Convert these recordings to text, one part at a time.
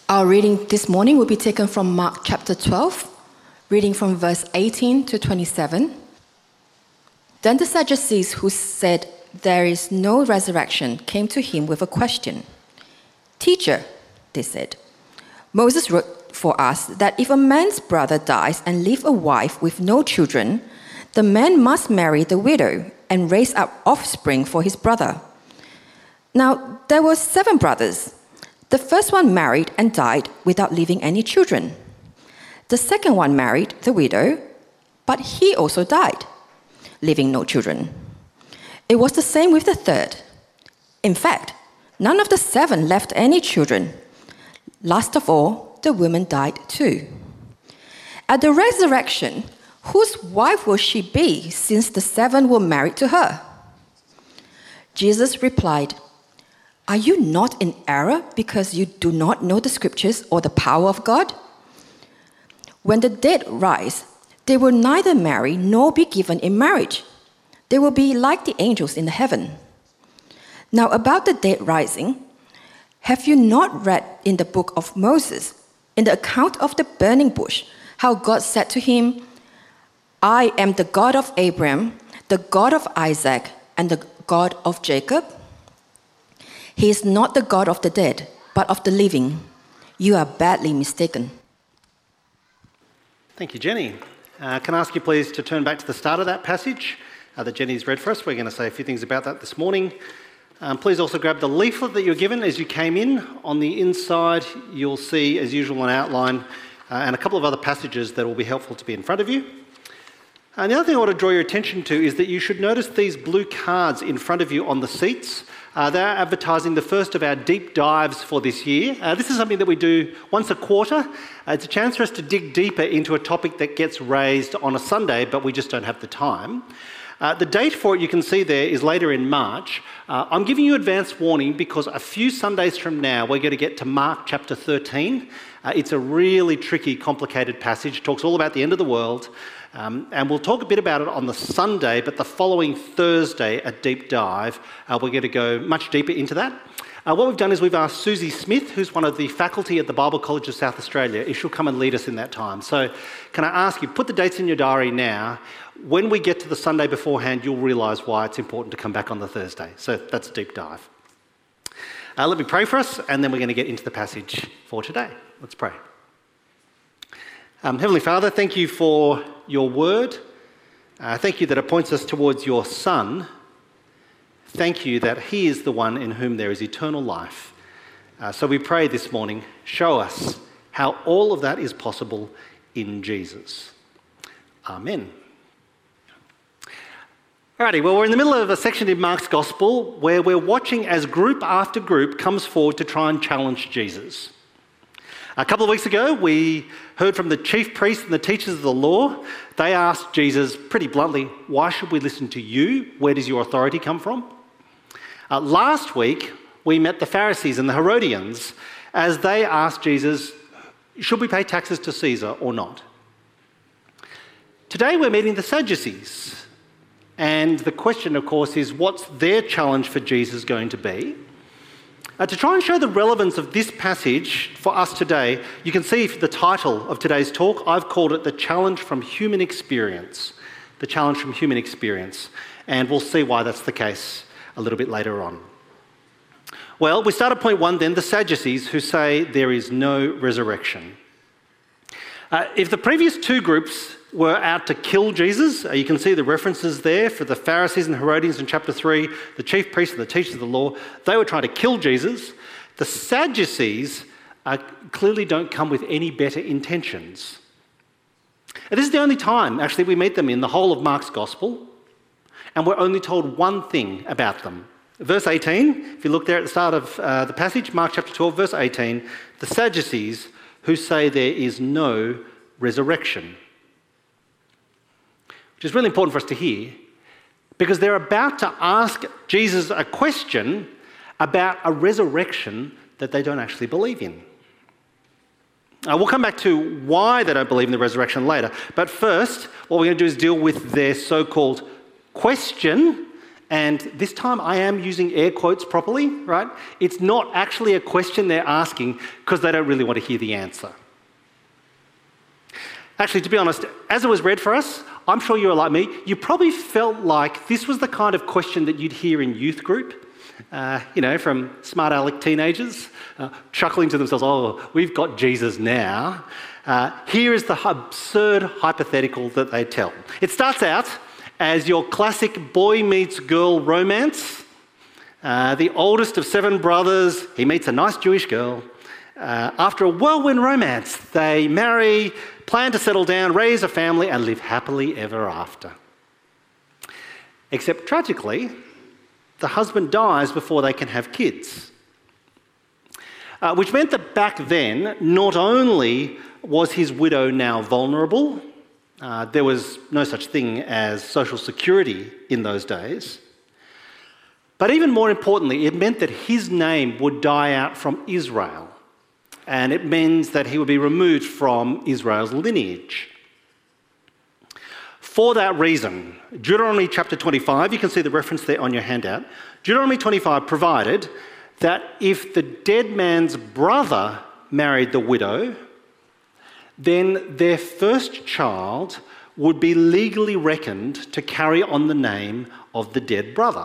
Our reading this morning will be taken from Mark chapter 12, reading from verse 18 to 27. Then the Sadducees, who said there is no resurrection, came to him with a question. "Teacher," they said, "Moses wrote for us that if a man's brother dies and leaves a wife with no children, the man must marry the widow and raise up offspring for his brother. Now, there were 7 brothers. The first one married and died without leaving any children. The second one married the widow, but he also died, leaving no children. It was the same with the third. In fact, none of the 7 left any children. Last of all, the woman died too. At the resurrection, whose wife will she be, since the 7 were married to her?" Jesus replied, "Are you not in error because you do not know the scriptures or the power of God? When the dead rise, they will neither marry nor be given in marriage. They will be like the angels in heaven. Now about the dead rising, have you not read in the book of Moses, in the account of the burning bush, how God said to him, 'I am the God of Abraham, the God of Isaac, and the God of Jacob'? He is not the God of the dead, but of the living. You are badly mistaken." Thank you, Jenny. Can I ask you please to turn back to the start of that passage that Jenny's read for us? We're going to say a few things about that this morning. Please also grab the leaflet that you were given as you came in. On the inside, you'll see, as usual, an outline and a couple of other passages that will be helpful to be in front of you. And the other thing I want to draw your attention to is that you should notice these blue cards in front of you on the seats. They're advertising the first of our deep dives for this year. This is something that we do once a quarter. It's a chance for us to dig deeper into a topic that gets raised on a Sunday, but we just don't have the time. The date for it, you can see there, is later in March. I'm giving you advance warning because a few Sundays from now, we're going to get to Mark chapter 13. It's a really tricky, complicated passage. It talks all about the end of the world. And we'll talk a bit about it on the Sunday, but the following Thursday, a deep dive, we're going to go much deeper into that. What we've done is we've asked Susie Smith, who's one of the faculty at the Bible College of South Australia, if she'll come and lead us in that time. So can I ask you, put the dates in your diary now. When we get to the Sunday beforehand, you'll realise why it's important to come back on the Thursday. So that's a deep dive. Let me pray for us, and then we're going to get into the passage for today. Let's pray. Heavenly Father, thank you for your word. Thank you that it points us towards your Son. Thank you that he is the one in whom there is eternal life. So we pray this morning, show us how all of that is possible in Jesus. Amen. Alrighty, well, we're in the middle of a section in Mark's Gospel where we're watching as group after group comes forward to try and challenge Jesus. A couple of weeks ago, we heard from the chief priests and the teachers of the law. They asked Jesus pretty bluntly, "Why should we listen to you? Where does your authority come from?" Last week, we met the Pharisees and the Herodians as they asked Jesus, should we pay taxes to Caesar or not? Today, we're meeting the Sadducees. And the question, of course, is what's their challenge for Jesus going to be? To try and show the relevance of this passage for us today, you can see the title of today's talk. I've called it The Challenge from Human Experience. The Challenge from Human Experience. And we'll see why that's the case a little bit later on. Well, we start at point 1 then, the Sadducees, who say there is no resurrection. If the previous 2 groups were out to kill Jesus, you can see the references there for the Pharisees and Herodians in chapter 3, the chief priests and the teachers of the law. They were trying to kill Jesus. The Sadducees clearly don't come with any better intentions. And this is the only time, actually, we meet them in the whole of Mark's Gospel, and we're only told one thing about them. Verse 18, if you look there at the start of the passage, Mark chapter 12, verse 18, the Sadducees who say there is no resurrection. Which is really important for us to hear, because they're about to ask Jesus a question about a resurrection that they don't actually believe in. We'll come back to why they don't believe in the resurrection later, but first, what we're going to do is deal with their so-called question And this time I am using air quotes properly, right? It's not actually a question they're asking because they don't really want to hear the answer. Actually, to be honest, as it was read for us, I'm sure you're like me, you probably felt like this was the kind of question that you'd hear in youth group, from smart aleck teenagers, chuckling to themselves, oh, we've got Jesus now. Here is the absurd hypothetical that they tell. It starts out as your classic boy meets girl romance. The oldest of 7 brothers, he meets a nice Jewish girl. After a whirlwind romance, they marry, plan to settle down, raise a family, and live happily ever after. Except tragically, the husband dies before they can have kids. Which meant that back then, not only was his widow now vulnerable, there was no such thing as social security in those days, but even more importantly, it meant that his name would die out from Israel. And it means that he would be removed from Israel's lineage. For that reason, Deuteronomy chapter 25, you can see the reference there on your handout, Deuteronomy 25 provided that if the dead man's brother married the widow, then their first child would be legally reckoned to carry on the name of the dead brother.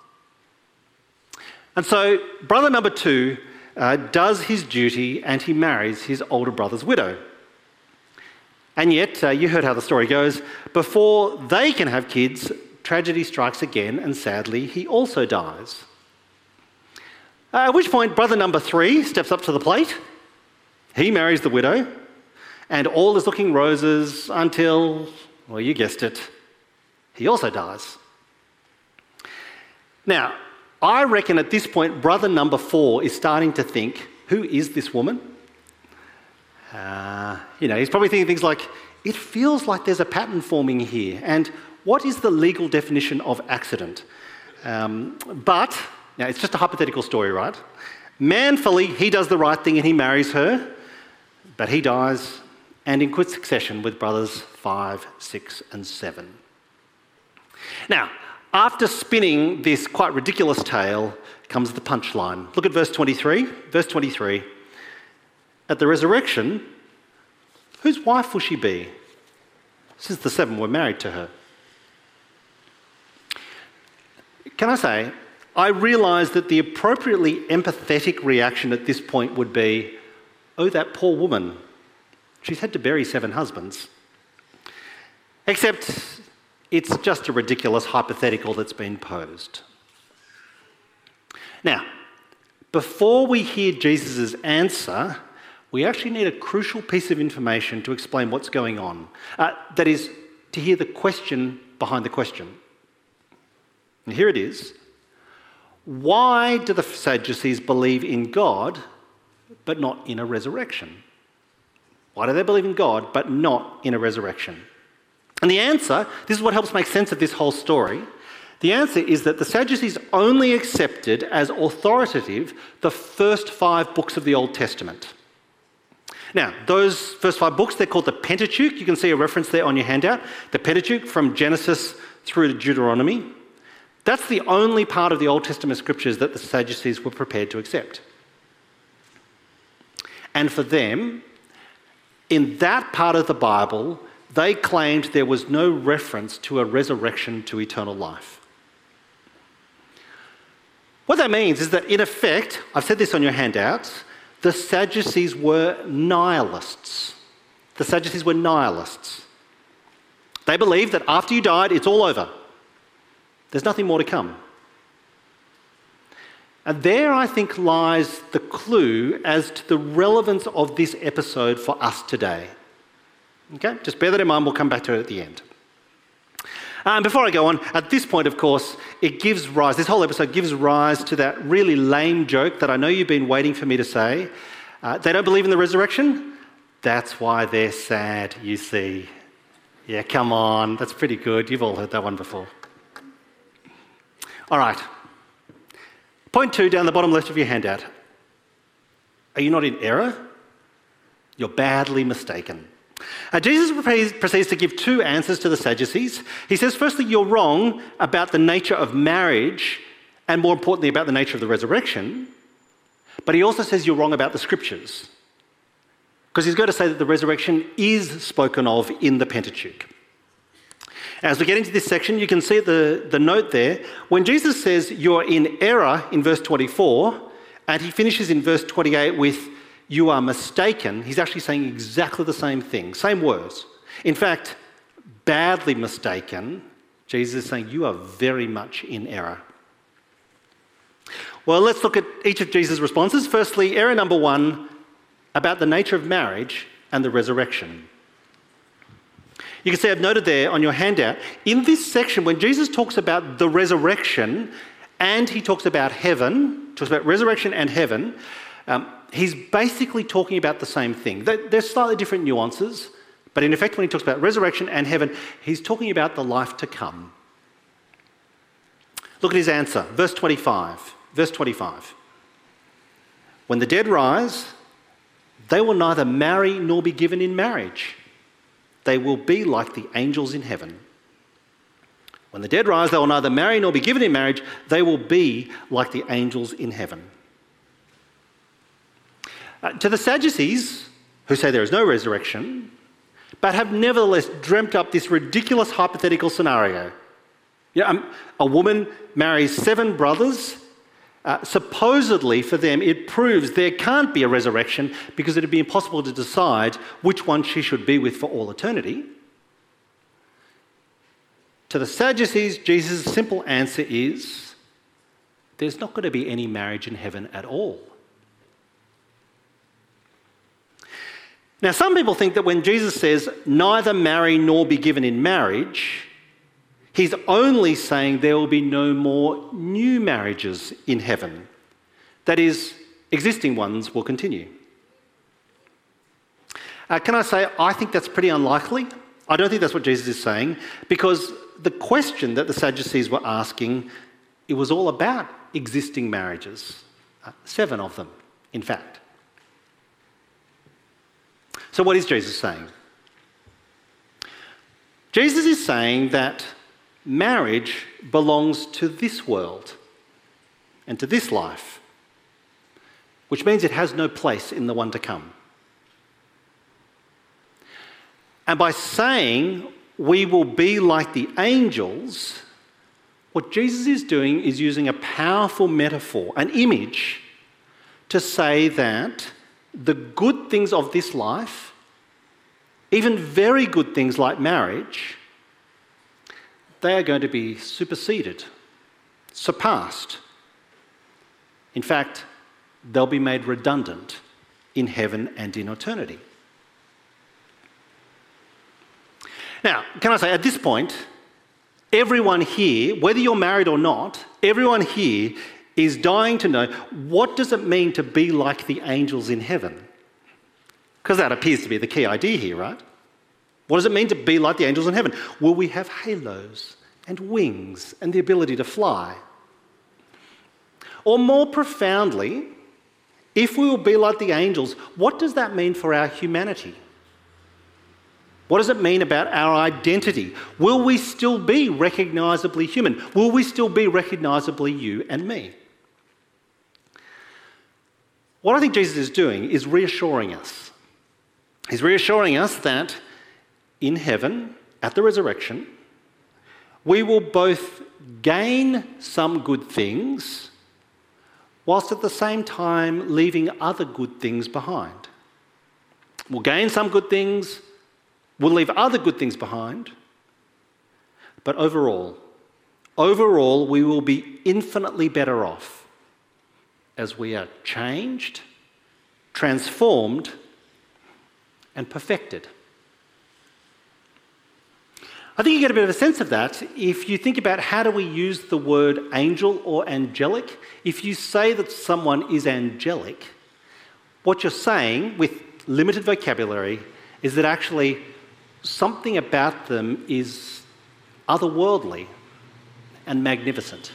And so brother number 2 does his duty and he marries his older brother's widow. And yet, you heard how the story goes, before they can have kids, tragedy strikes again and sadly he also dies. At which point brother number 3 steps up to the plate, he marries the widow, and all is looking roses until, well, you guessed it, he also dies. Now, I reckon at this point, brother number 4 is starting to think, who is this woman? He's probably thinking things like, it feels like there's a pattern forming here, and what is the legal definition of accident? But, now it's just a hypothetical story, right? Manfully, he does the right thing and he marries her, but he dies, and in quick succession with brothers 5, 6, and 7. Now, after spinning this quite ridiculous tale comes the punchline. Look at verse 23. Verse 23. At the resurrection, whose wife will she be, since the 7 were married to her? Can I say, I realise that the appropriately empathetic reaction at this point would be, oh, that poor woman. She's had to bury 7 husbands. Except it's just a ridiculous hypothetical that's been posed. Now, before we hear Jesus' answer, we actually need a crucial piece of information to explain what's going on. That is, to hear the question behind the question. And here it is. Why do the Sadducees believe in God, but not in a resurrection? Why do they believe in God, but not in a resurrection? And the answer, this is what helps make sense of this whole story, the answer is that the Sadducees only accepted as authoritative the first 5 books of the Old Testament. Now, those first 5 books, they're called the Pentateuch. You can see a reference there on your handout. The Pentateuch from Genesis through to Deuteronomy. That's the only part of the Old Testament scriptures that the Sadducees were prepared to accept. And for them, in that part of the Bible, they claimed there was no reference to a resurrection to eternal life. What that means is that, in effect, I've said this on your handouts, the Sadducees were nihilists. The Sadducees were nihilists. They believed that after you died, it's all over. There's nothing more to come. And there, I think, lies the clue as to the relevance of this episode for us today. Okay? Just bear that in mind, we'll come back to it at the end. Before I go on, at this point, of course, it gives rise, this whole episode gives rise to that really lame joke that I know you've been waiting for me to say. They don't believe in the resurrection. That's why they're sad, you see. Yeah, come on, that's pretty good. You've all heard that one before. All right. Point 2 down the bottom left of your handout. Are you not in error? You're badly mistaken. Jesus proceeds to give two answers to the Sadducees. He says, firstly, you're wrong about the nature of marriage and more importantly about the nature of the resurrection. But he also says you're wrong about the scriptures, because he's going to say that the resurrection is spoken of in the Pentateuch. As we get into this section, you can see the note there. When Jesus says you're in error in verse 24, and he finishes in verse 28 with you are mistaken, he's actually saying exactly the same thing, same words. In fact, badly mistaken, Jesus is saying you are very much in error. Well, let's look at each of Jesus' responses. Firstly, error number one, about the nature of marriage and the resurrection. You can see I've noted there on your handout, in this section, when Jesus talks about the resurrection and he talks about heaven, talks about resurrection and heaven, he's basically talking about the same thing. There's slightly different nuances, but in effect, when he talks about resurrection and heaven, he's talking about the life to come. Look at his answer, verse 25. Verse 25. When the dead rise, they will neither marry nor be given in marriage. They will be like the angels in heaven. When the dead rise, they will neither marry nor be given in marriage. They will be like the angels in heaven. To the Sadducees, who say there is no resurrection, but have nevertheless dreamt up this ridiculous hypothetical scenario. A woman marries 7 brothers. Supposedly for them, it proves there can't be a resurrection because it would be impossible to decide which one she should be with for all eternity. To the Sadducees, Jesus' simple answer is, there's not going to be any marriage in heaven at all. Now, some people think that when Jesus says, neither marry nor be given in marriage, he's only saying there will be no more new marriages in heaven. That is, existing ones will continue. Can I say, I think that's pretty unlikely. I don't think that's what Jesus is saying, because the question that the Sadducees were asking, it was all about existing marriages. 7 of them, in fact. So what is Jesus saying? Jesus is saying that marriage belongs to this world and to this life, which means it has no place in the one to come. And by saying we will be like the angels, what Jesus is doing is using a powerful metaphor, an image, to say that the good things of this life, even very good things like marriage, they are going to be superseded, surpassed. In fact, they'll be made redundant in heaven and in eternity. Now, can I say, at this point, everyone here, whether you're married or not, everyone here is dying to know, what does it mean to be like the angels in heaven? Because that appears to be the key idea here, right? What does it mean to be like the angels in heaven? Will we have halos and wings and the ability to fly? Or more profoundly, if we will be like the angels, what does that mean for our humanity? What does it mean about our identity? Will we still be recognisably human? Will we still be recognisably you and me? What I think Jesus is doing is reassuring us. He's reassuring us that in heaven, at the resurrection, we will both gain some good things whilst at the same time leaving other good things behind. We'll gain some good things, we'll leave other good things behind, but overall, we will be infinitely better off as we are changed, transformed, and perfected. I think you get a bit of a sense of that if you think about how do we use the word angel or angelic. If you say that someone is angelic, what you're saying with limited vocabulary is that actually something about them is otherworldly and magnificent.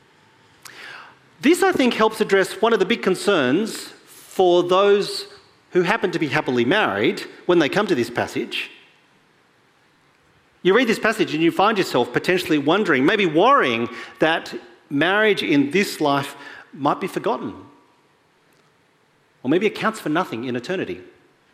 This, I think, helps address one of the big concerns for those who happen to be happily married, when they come to this passage, you read this passage and you find yourself potentially wondering, maybe worrying, that marriage in this life might be forgotten. Or maybe it counts for nothing in eternity.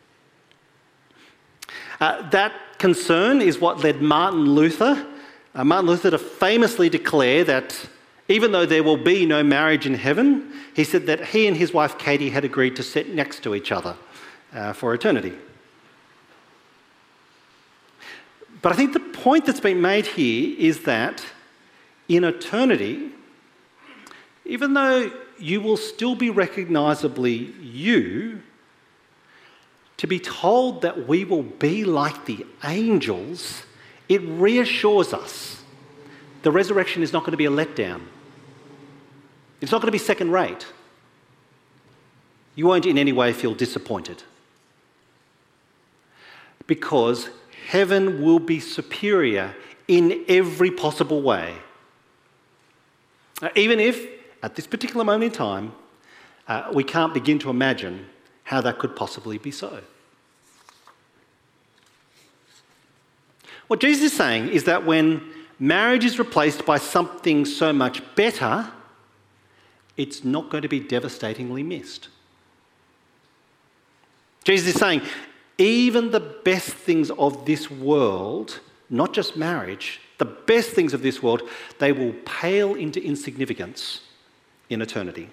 That concern is what led Martin Luther to famously declare that even though there will be no marriage in heaven, he said that he and his wife Katie had agreed to sit next to each other for eternity. But I think the point that's been made here is that in eternity, even though you will still be recognisably you, to be told that we will be like the angels, it reassures us the resurrection is not going to be a letdown. It's not going to be second rate. You won't in any way feel disappointed, because heaven will be superior in every possible way. Even if, at this particular moment in time, we can't begin to imagine how that could possibly be so. What Jesus is saying is that when marriage is replaced by something so much better, it's not going to be devastatingly missed. Jesus is saying, even the best things of this world, not just marriage, the best things of this world, they will pale into insignificance in eternity.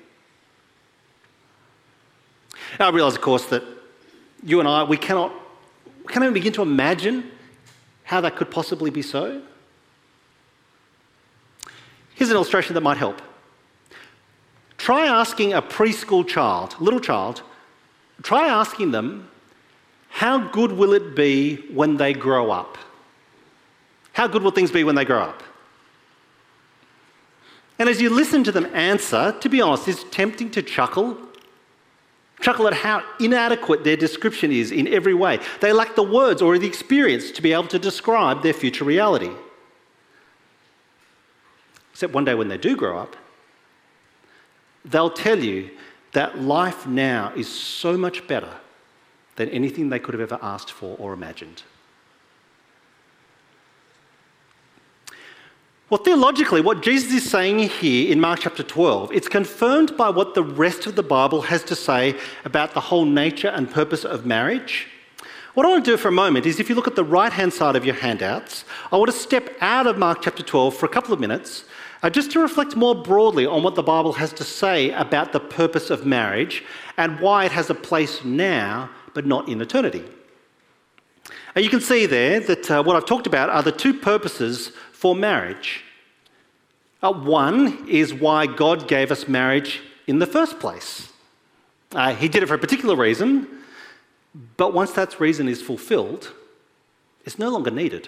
I realise, of course, that you and I, we cannot even begin to imagine how that could possibly be so. Here's an illustration that might help. Try asking a preschool child, little child, try asking them, how good will it be when they grow up? How good will things be when they grow up? And as you listen to them answer, to be honest, it's tempting to chuckle at how inadequate their description is in every way. They lack the words or the experience to be able to describe their future reality. Except one day when they do grow up, they'll tell you that life now is so much better than anything they could have ever asked for or imagined. Well, theologically, what Jesus is saying here in Mark chapter 12, it's confirmed by what the rest of the Bible has to say about the whole nature and purpose of marriage. What I want to do for a moment is, if you look at the right-hand side of your handouts, I want to step out of Mark chapter 12 for a couple of minutes, just to reflect more broadly on what the Bible has to say about the purpose of marriage and why it has a place now, but not in eternity. You can see there that what I've talked about are the two purposes for marriage. One is why God gave us marriage in the first place. He did it for a particular reason, but once that reason is fulfilled, it's no longer needed.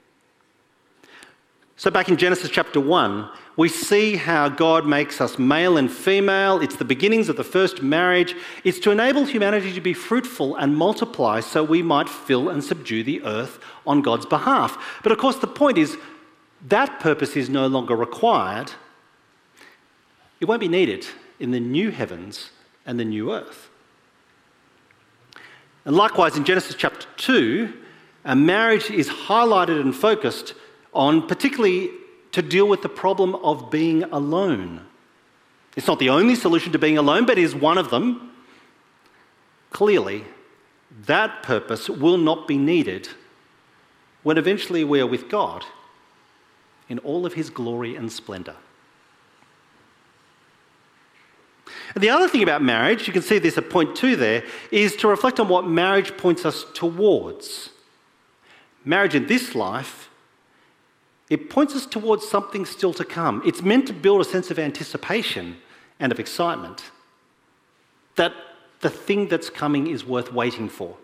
So back in Genesis chapter 1, we see how God makes us male and female. It's the beginnings of the first marriage. It's to enable humanity to be fruitful and multiply so we might fill and subdue the earth on God's behalf. But of course the point is, that purpose is no longer required. It won't be needed in the new heavens and the new earth. And likewise in Genesis chapter 2, marriage is highlighted and focused on particularly to deal with the problem of being alone. It's not the only solution to being alone, but it is one of them. Clearly, that purpose will not be needed when eventually we are with God in all of his glory and splendour. And the other thing about marriage, you can see this at point 2 there, is to reflect on what marriage points us towards. Marriage in this life, it points us towards something still to come. It's meant to build a sense of anticipation and of excitement, that the thing that's coming is worth waiting for.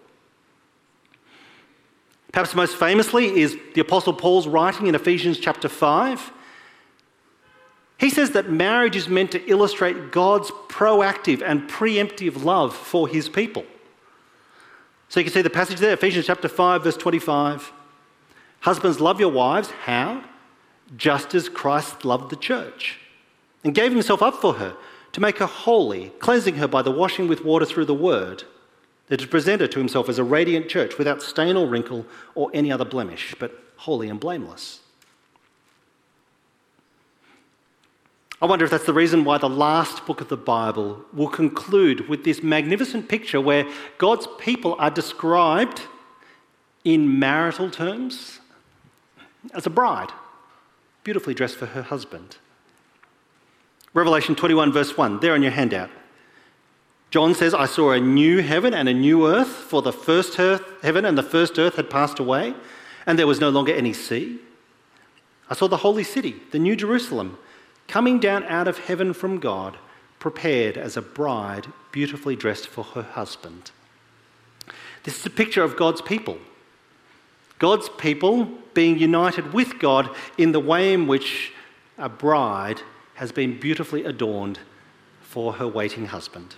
Perhaps most famously is the Apostle Paul's writing in Ephesians chapter 5. He says that marriage is meant to illustrate God's proactive and preemptive love for his people. So you can see the passage there, Ephesians chapter 5, verse 25. Husbands, love your wives. How? Just as Christ loved the church and gave himself up for her to make her holy, cleansing her by the washing with water through the word, They're to present her to himself as a radiant church without stain or wrinkle or any other blemish, but holy and blameless. I wonder if that's the reason why the last book of the Bible will conclude with this magnificent picture where God's people are described in marital terms as a bride, beautifully dressed for her husband. Revelation 21 verse 1, there on your handout. John says, I saw a new heaven and a new earth, for the first heaven and the first earth had passed away, and there was no longer any sea. I saw the holy city, the new Jerusalem, coming down out of heaven from God, prepared as a bride beautifully dressed for her husband. This is a picture of God's people. God's people being united with God in the way in which a bride has been beautifully adorned for her waiting husband.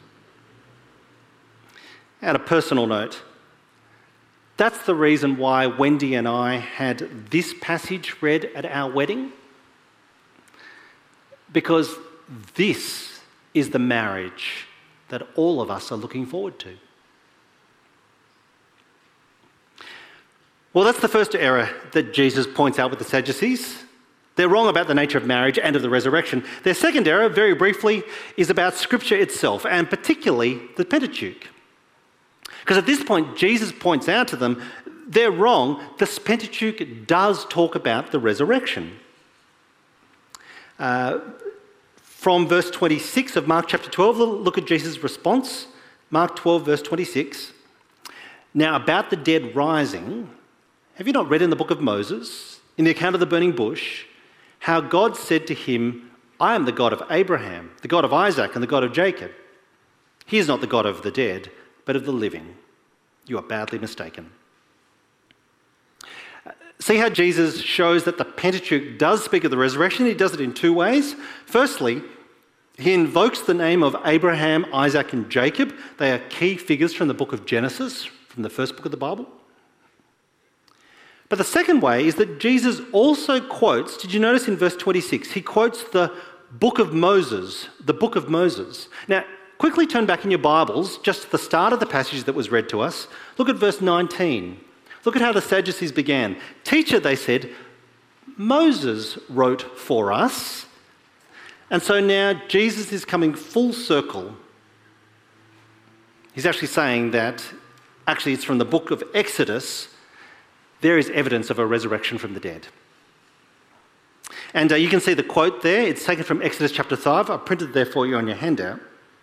On a personal note, that's the reason why Wendy and I had this passage read at our wedding. Because this is the marriage that all of us are looking forward to. Well, that's the first error that Jesus points out with the Sadducees. They're wrong about the nature of marriage and of the resurrection. Their second error, very briefly, is about Scripture itself, and particularly the Pentateuch. Because at this point, Jesus points out to them, they're wrong. The Pentateuch does talk about the resurrection. From verse 26 of Mark chapter 12, look at Jesus' response. Mark 12, verse 26. Now, about the dead rising, have you not read in the book of Moses, in the account of the burning bush, how God said to him, I am the God of Abraham, the God of Isaac, and the God of Jacob. He is not the God of the dead, but of the living. You are badly mistaken. See how Jesus shows that the Pentateuch does speak of the resurrection? He does it in two ways. Firstly, he invokes the name of Abraham, Isaac, and Jacob. They are key figures from the book of Genesis, from the first book of the Bible. But the second way is that Jesus also quotes, did you notice in verse 26, he quotes the book of Moses, the book of Moses. Now, quickly turn back in your Bibles, just to the start of the passage that was read to us. Look at verse 19. Look at how the Sadducees began. Teacher, they said, Moses wrote for us. And so now Jesus is coming full circle. He's actually saying that, actually it's from the book of Exodus, there is evidence of a resurrection from the dead. And you can see the quote there. It's taken from Exodus chapter 5. I've printed it there for you on your handout.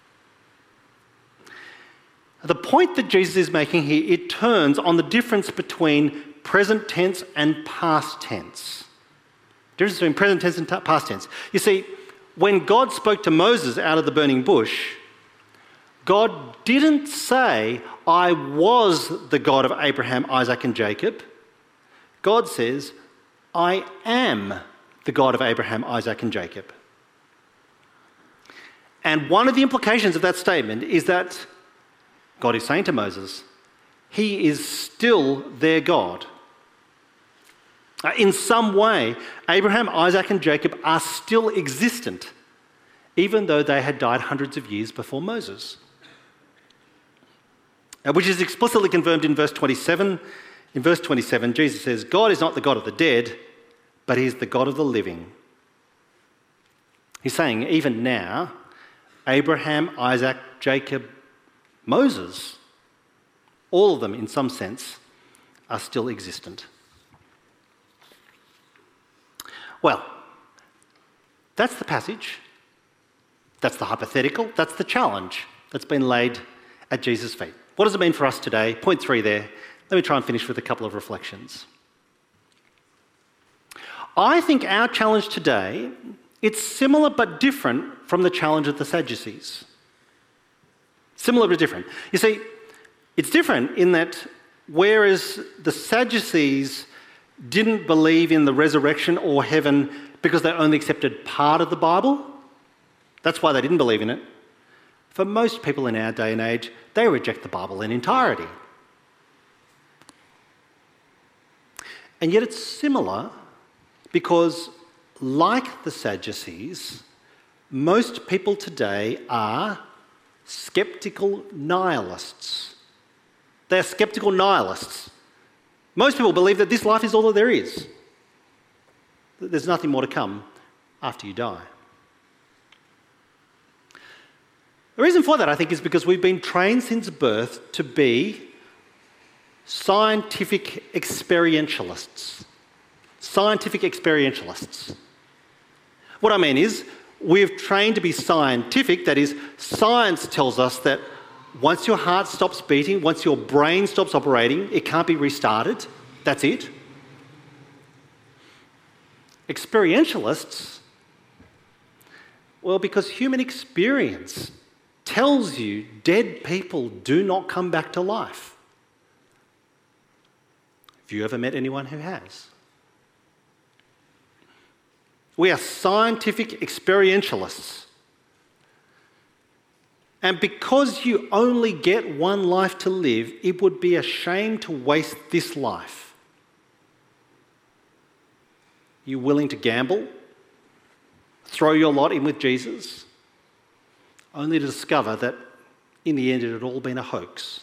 The point that Jesus is making here, it turns on the difference between present tense and past tense. Difference between present tense and past tense. You see, when God spoke to Moses out of the burning bush, God didn't say, I was the God of Abraham, Isaac, and Jacob. God says, I am the God of Abraham, Isaac, and Jacob. And one of the implications of that statement is that God is saying to Moses, he is still their God. In some way, Abraham, Isaac, and Jacob are still existent, even though they had died hundreds of years before Moses. Which is explicitly confirmed in verse 27. In verse 27, Jesus says, God is not the God of the dead, but he is the God of the living. He's saying, even now, Abraham, Isaac, Jacob, Moses, all of them in some sense, are still existent. Well, that's the passage, that's the hypothetical, that's the challenge that's been laid at Jesus' feet. What does it mean for us today? Point 3 there. Let me try and finish with a couple of reflections. I think our challenge today, it's similar but different from the challenge of the Sadducees. Similar but different. You see, it's different in that whereas the Sadducees didn't believe in the resurrection or heaven because they only accepted part of the Bible, that's why they didn't believe in it. For most people in our day and age, they reject the Bible in entirety. And yet it's similar because, like the Sadducees, most people today are sceptical nihilists. They're skeptical nihilists. Most people believe that this life is all that there is, that there's nothing more to come after you die. The reason for that, I think, is because we've been trained since birth to be scientific experientialists. Scientific experientialists. What I mean is, we've trained to be scientific, that is, science tells us that once your heart stops beating, once your brain stops operating, it can't be restarted. That's it. Experientialists, well, because human experience tells you dead people do not come back to life. Have you ever met anyone who has? We are scientific experientialists. And because you only get one life to live, it would be a shame to waste this life. You willing to gamble? Throw your lot in with Jesus? Only to discover that in the end it had all been a hoax.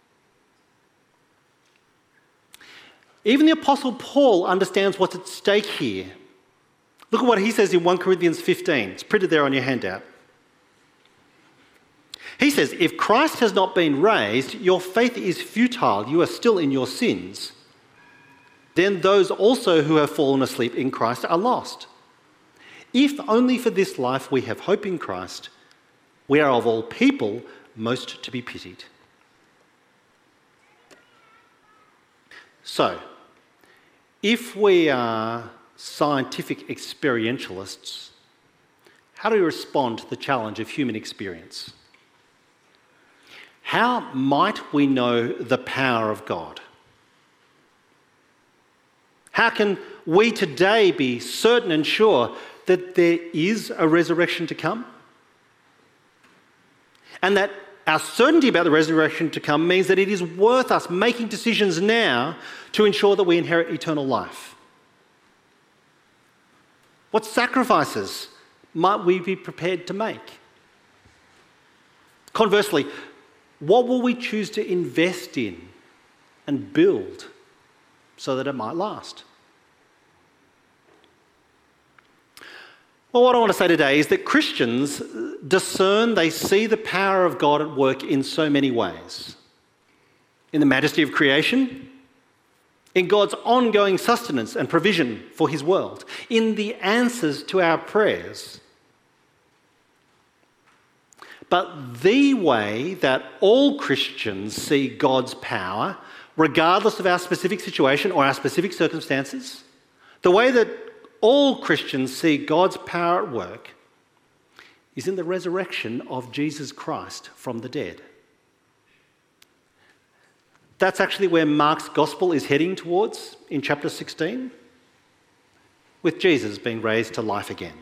Even the Apostle Paul understands what's at stake here. Look at what he says in 1 Corinthians 15. It's printed there on your handout. He says, if Christ has not been raised, your faith is futile. You are still in your sins. Then those also who have fallen asleep in Christ are lost. If only for this life we have hope in Christ, we are of all people most to be pitied. So, if we are scientific experientialists, how do we respond to the challenge of human experience? How might we know the power of God? How can we today be certain and sure that there is a resurrection to come? And that our certainty about the resurrection to come means that it is worth us making decisions now to ensure that we inherit eternal life. What sacrifices might we be prepared to make? Conversely, what will we choose to invest in and build so that it might last? Well, what I want to say today is that Christians discern, they see the power of God at work in so many ways. In the majesty of creation, in God's ongoing sustenance and provision for his world, in the answers to our prayers. But the way that all Christians see God's power, regardless of our specific situation or our specific circumstances, the way that all Christians see God's power at work is in the resurrection of Jesus Christ from the dead. That's actually where Mark's gospel is heading towards in chapter 16, with Jesus being raised to life again.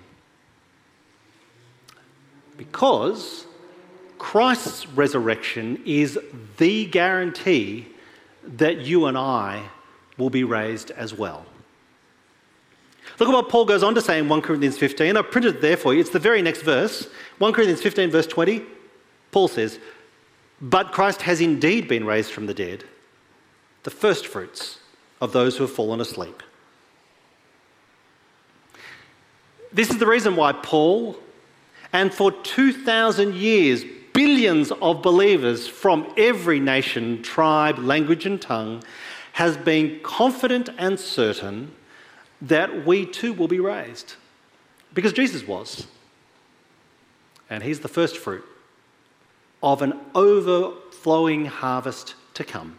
Because Christ's resurrection is the guarantee that you and I will be raised as well. Look at what Paul goes on to say in 1 Corinthians 15. I've printed it there for you. It's the very next verse. 1 Corinthians 15 verse 20. Paul says, but Christ has indeed been raised from the dead, the first fruits of those who have fallen asleep. This is the reason why Paul, and for 2,000 years, billions of believers from every nation, tribe, language and tongue, has been confident and certain that we too will be raised. Because Jesus was. And he's the first fruit of an overflowing harvest to come.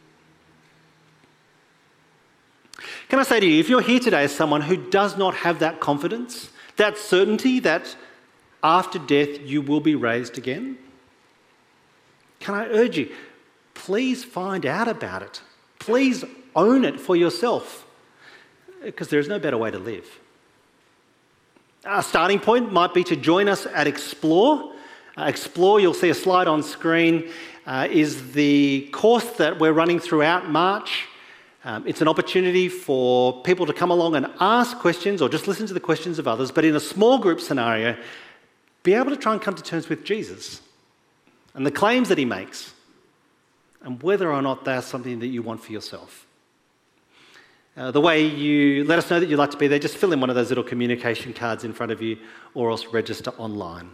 Can I say to you, if you're here today as someone who does not have that confidence, that certainty that after death you will be raised again, can I urge you, please find out about it. Please own it for yourself, because there is no better way to live. Our starting point might be to join us at Explore. Explore, you'll see a slide on screen, is the course that we're running throughout March. It's an opportunity for people to come along and ask questions or just listen to the questions of others, but in a small group scenario, be able to try and come to terms with Jesus and the claims that he makes and whether or not that's something that you want for yourself. The way you let us know that you'd like to be there, just fill in one of those little communication cards in front of you, or else register online.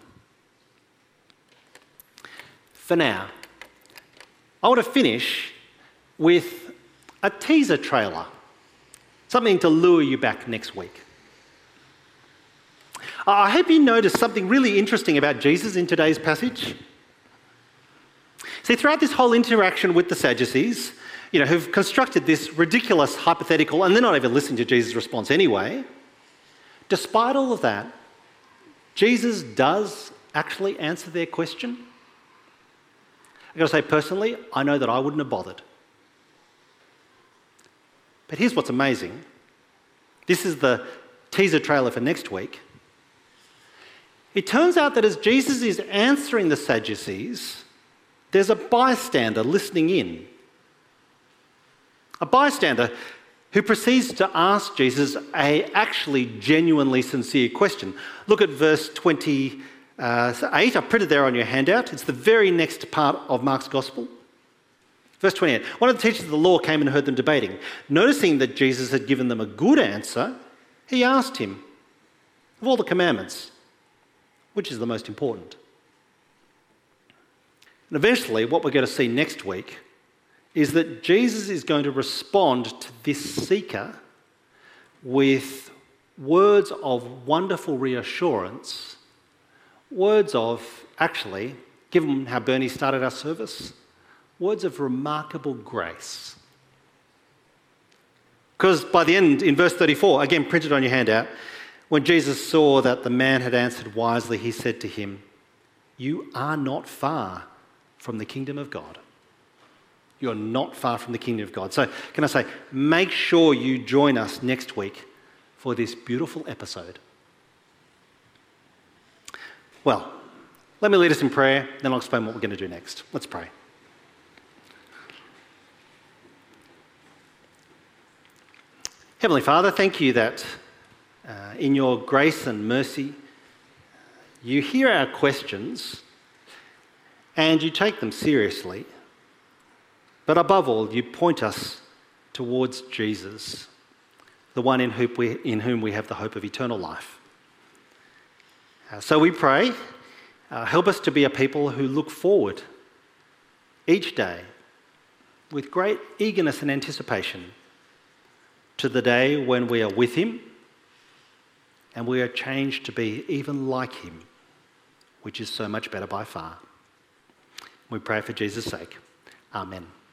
For now, I want to finish with a teaser trailer, something to lure you back next week. I hope you noticed something really interesting about Jesus in today's passage. See, throughout this whole interaction with the Sadducees, who've constructed this ridiculous hypothetical, and they're not even listening to Jesus' response anyway, despite all of that, Jesus does actually answer their question. I've got to say, personally, I know that I wouldn't have bothered. But here's what's amazing. This is the teaser trailer for next week. It turns out that as Jesus is answering the Sadducees, there's a bystander listening in. A bystander who proceeds to ask Jesus a actually genuinely sincere question. Look at verse 28. I've printed there on your handout. It's the very next part of Mark's Gospel. Verse 28. One of the teachers of the law came and heard them debating. Noticing that Jesus had given them a good answer, he asked him, of all the commandments, which is the most important? And eventually, what we're going to see next week is that Jesus is going to respond to this seeker with words of wonderful reassurance, words of, actually, given how Bernie started our service, words of remarkable grace. Because by the end, in verse 34, again printed on your handout, when Jesus saw that the man had answered wisely, he said to him, "You are not far from the kingdom of God." You're not far from the kingdom of God. So can I say, make sure you join us next week for this beautiful episode. Well, let me lead us in prayer, then I'll explain what we're going to do next. Let's pray. Heavenly Father, thank you that in your grace and mercy, you hear our questions and you take them seriously. But above all, you point us towards Jesus, the one in whom we have the hope of eternal life. So we pray, help us to be a people who look forward each day with great eagerness and anticipation to the day when we are with him and we are changed to be even like him, which is so much better by far. We pray for Jesus' sake. Amen.